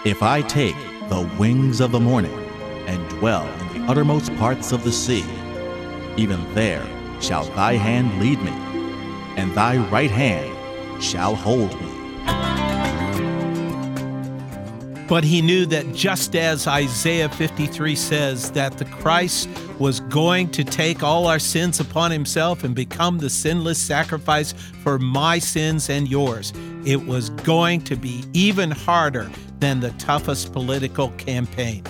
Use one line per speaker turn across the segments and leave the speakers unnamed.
If I take the wings of the morning and dwell in the uttermost parts of the sea, even there shall thy hand lead me, and thy right hand shall hold me.
But he knew that just as Isaiah 53 says, that the Christ was going to take all our sins upon himself and become the sinless sacrifice for my sins and yours, it was going to be even harder than the toughest political campaign.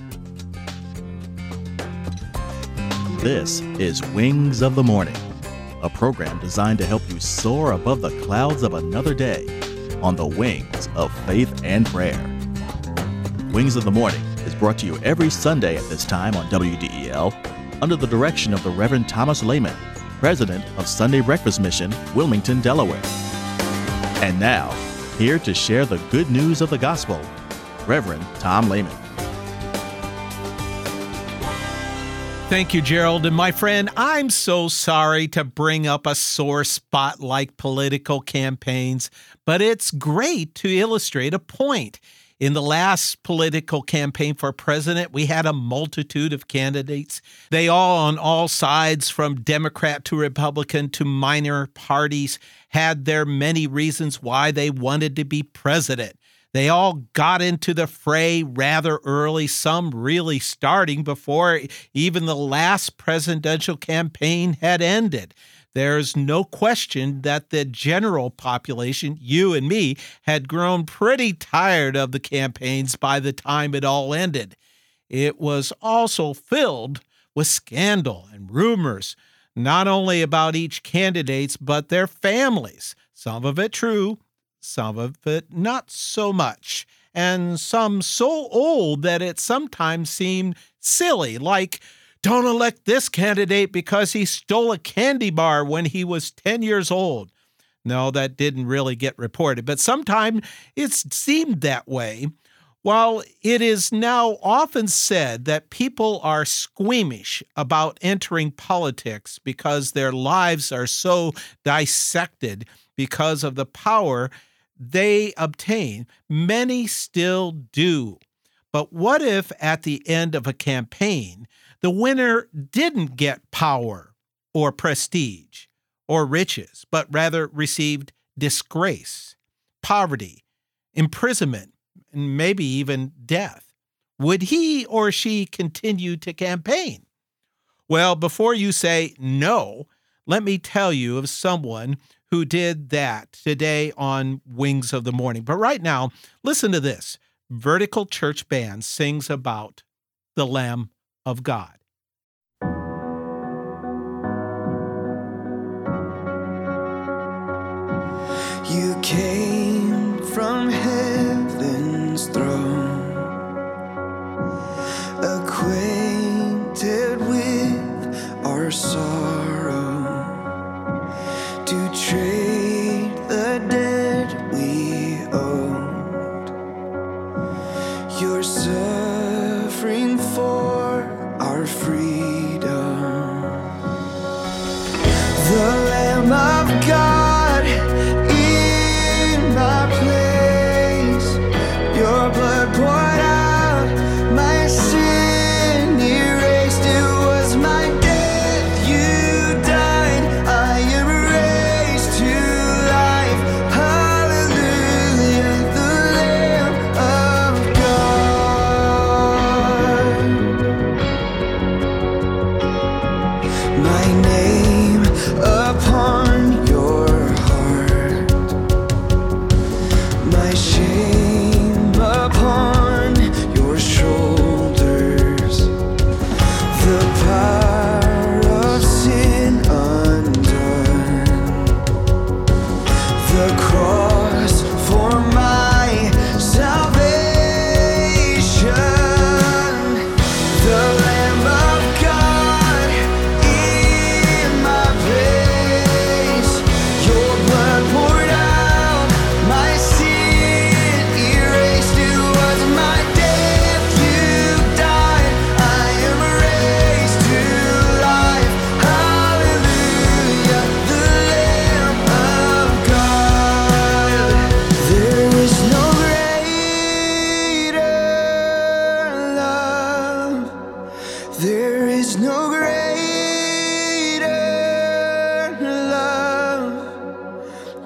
This is Wings of the Morning, a program designed to help you soar above the clouds of another day on the wings of faith and prayer. Wings of the Morning is brought to you every Sunday at this time on WDEL under the direction of the Reverend Thomas Lehman, President of Sunday Breakfast Mission, Wilmington, Delaware. And now, here to share the good news of the gospel, Reverend Tom Lehman.
Thank you, Gerald. And my friend, I'm so sorry to bring up a sore spot like political campaigns, but it's great to illustrate a point. In the last political campaign for president, we had a multitude of candidates. They all on all sides, from Democrat to Republican to minor parties, had their many reasons why they wanted to be president. They all got into the fray rather early, some really starting before even the last presidential campaign had ended. There's no question that the general population, you and me, had grown pretty tired of the campaigns by the time it all ended. It was also filled with scandal and rumors, not only about each candidate, but their families. Some of it true, some of it not so much, and some so old that it sometimes seemed silly, like, don't elect this candidate because he stole a candy bar when he was 10 years old. No, that didn't really get reported, but sometimes it seemed that way. While it is now often said that people are squeamish about entering politics because their lives are so dissected because of the power they obtain, many still do. But what if at the end of a campaign, the winner didn't get power or prestige or riches, but rather received disgrace, poverty, imprisonment, and maybe even death? Would he or she continue to campaign? Well, before you say no, let me tell you of someone who did that today on Wings of the Morning. But right now, listen to this. Vertical Church Band sings about the Lamb of God.
You came from heaven's throne, acquainted with our sorrow, to trade the debt we owed. You're suffering for our freedom. The Lamb of God in my place.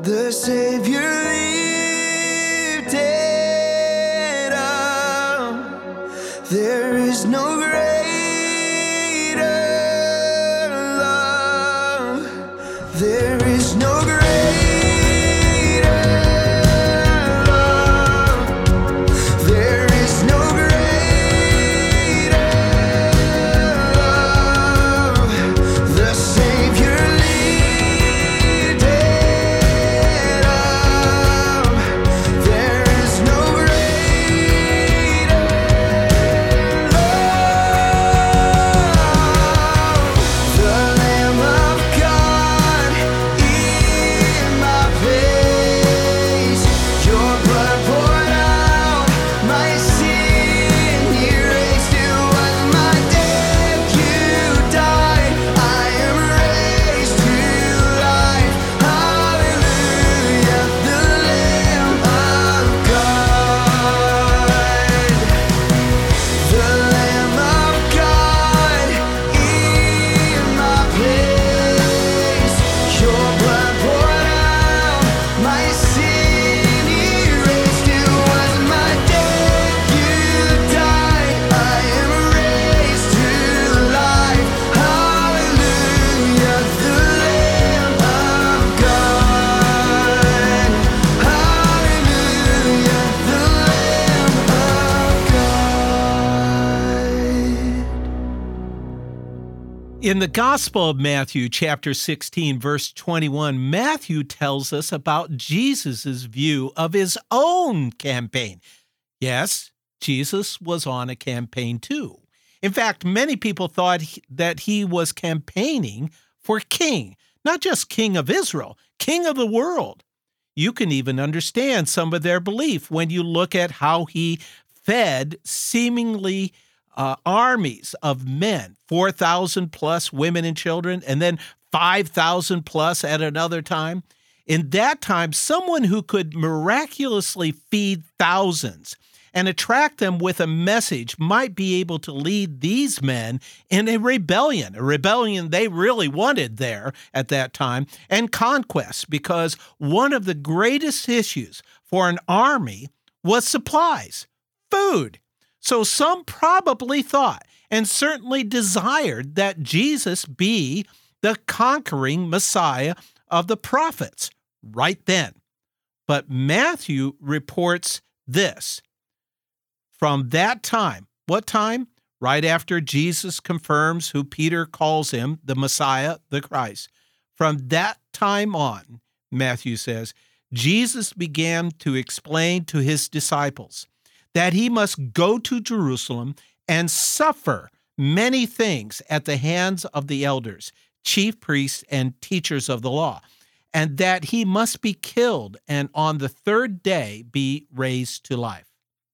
the Savior lifted up. There is no greater love. There is no greater love. There is no greater love. The Savior lifted up. There is no greater love. The Lamb of God in my place. Your blood poured out, my sin erased. It was my death you died. I am raised to life. Hallelujah, the Lamb of God. The Lamb of God in my place. Your blood poured out, my sin erased. It was my death you died. I am raised to life. Hallelujah, the Lamb of God. Hallelujah, the Lamb of God.
In the Gospel of Matthew, chapter 16, verse 21, Matthew tells us about Jesus' view of his own campaign. Yes, Jesus was on a campaign too. In fact, many people thought that he was campaigning for king, not just king of Israel, king of the world. You can even understand some of their belief when you look at how he fed seemingly armies of men, 4,000 plus women and children, and then 5,000 plus at another time. In that time, someone who could miraculously feed thousands and attract them with a message might be able to lead these men in a rebellion they really wanted there at that time, and conquest, because one of the greatest issues for an army was supplies, food. So some probably thought and certainly desired that Jesus be the conquering Messiah of the prophets right then. But Matthew reports this. From that time, what time? Right after Jesus confirms who Peter calls him, the Messiah, the Christ. From that time on, Matthew says, Jesus began to explain to his disciples that he must go to Jerusalem and suffer many things at the hands of the elders, chief priests, and teachers of the law, and that he must be killed and on the third day be raised to life.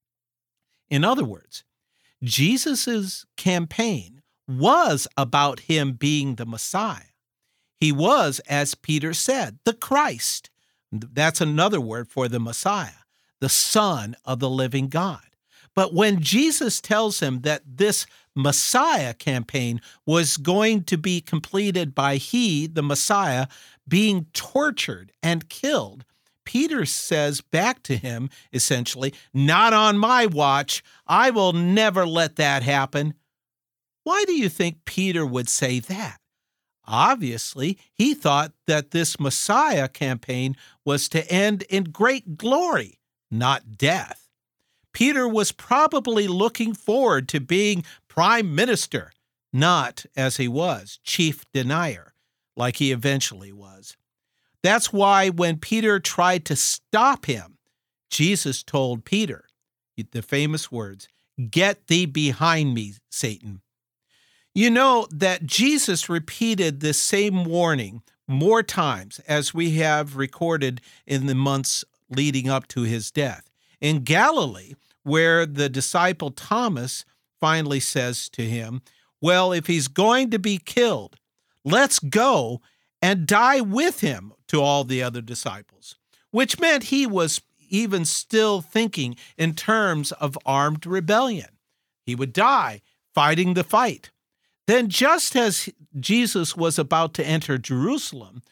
In other words, Jesus' campaign was about him being the Messiah. He was, as Peter said, the Christ. That's another word for the Messiah, the Son of the living God. But when Jesus tells him that this Messiah campaign was going to be completed by he, the Messiah, being tortured and killed, Peter says back to him, essentially, "Not on my watch. I will never let that happen." Why do you think Peter would say that? Obviously, he thought that this Messiah campaign was to end in great glory, not death. Peter was probably looking forward to being prime minister, not, as he was, chief denier, like he eventually was. That's why when Peter tried to stop him, Jesus told Peter the famous words, "Get thee behind me, Satan." You know that Jesus repeated this same warning more times, as we have recorded in the months leading up to his death. In Galilee, where the disciple Thomas finally says to him, "Well, if he's going to be killed, let's go and die with him," to all the other disciples, which meant he was even still thinking in terms of armed rebellion. He would die fighting the fight. Then, just as Jesus was about to enter Jerusalem,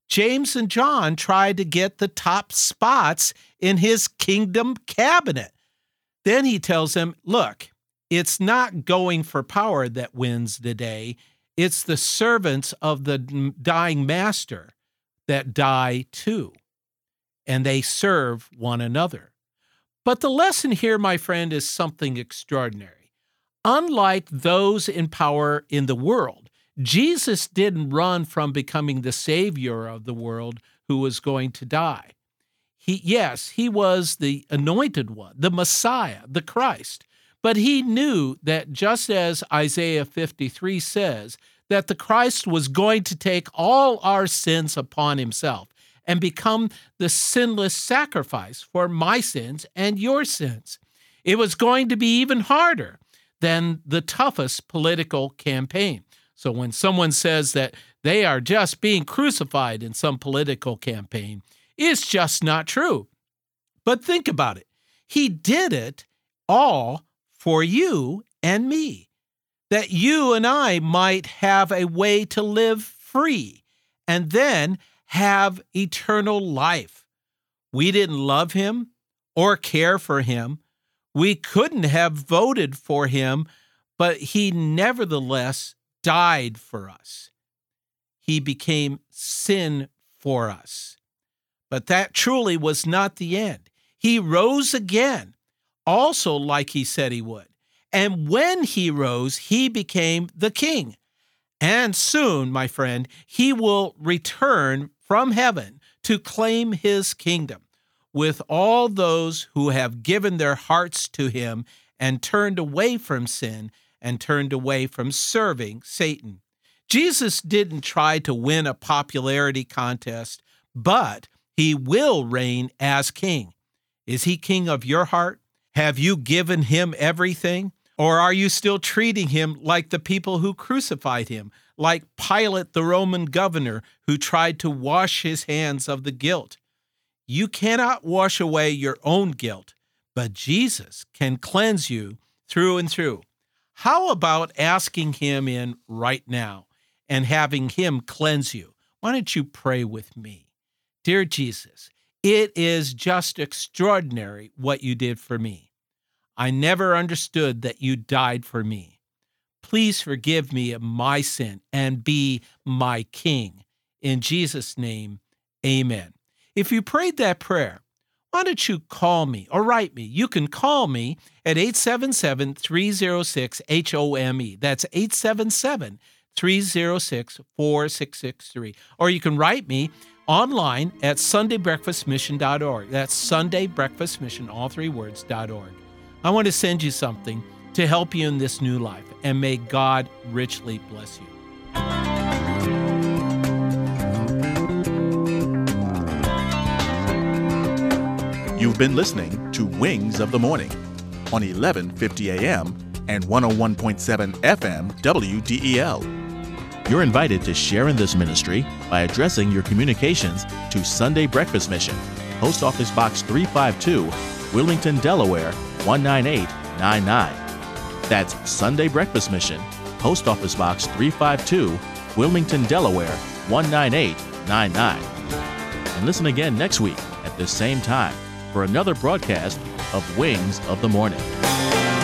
James and John tried to get the top spots in his kingdom cabinet. Then he tells them, look, it's not going for power that wins the day. It's the servants of the dying master that die too, and they serve one another. But the lesson here, my friend, is something extraordinary. Unlike those in power in the world, Jesus didn't run from becoming the Savior of the world who was going to die. He was the anointed one, the Messiah, the Christ. But he knew that just as Isaiah 53 says, that the Christ was going to take all our sins upon himself and become the sinless sacrifice for my sins and your sins. It was going to be even harder than the toughest political campaign. So when someone says that they are just being crucified in some political campaign, it's just not true. But think about it. He did it all for you and me, that you and I might have a way to live free and then have eternal life. We didn't love him or care for him. We couldn't have voted for him, but he nevertheless died for us. He became sin for us. But that truly was not the end. He rose again, also like he said he would. And when he rose, he became the king. And soon, my friend, he will return from heaven to claim his kingdom with all those who have given their hearts to him and turned away from sin and turned away from serving Satan. Jesus didn't try to win a popularity contest, but he will reign as king. Is he king of your heart? Have you given him everything? Or are you still treating him like the people who crucified him, like Pilate, the Roman governor, who tried to wash his hands of the guilt? You cannot wash away your own guilt, but Jesus can cleanse you through and through. How about asking him in right now and having him cleanse you? Why don't you pray with me? Dear Jesus, it is just extraordinary what you did for me. I never understood that you died for me. Please forgive me of my sin and be my king. In Jesus' name, amen. If you prayed that prayer, why don't you call me or write me? You can call me at 877-306-HOME. That's 877-306-4663. Or you can write me online at sundaybreakfastmission.org. That's sundaybreakfastmission, all three words, .org. I want to send you something to help you in this new life, and may God richly bless you.
You've been listening to Wings of the Morning on 1150 AM and 101.7 FM WDEL. You're invited to share in this ministry by addressing your communications to Sunday Breakfast Mission, Post Office Box 352, Wilmington, Delaware, 19899. That's Sunday Breakfast Mission, Post Office Box 352, Wilmington, Delaware, 19899. And listen again next week at this same time for another broadcast of Wings of the Morning.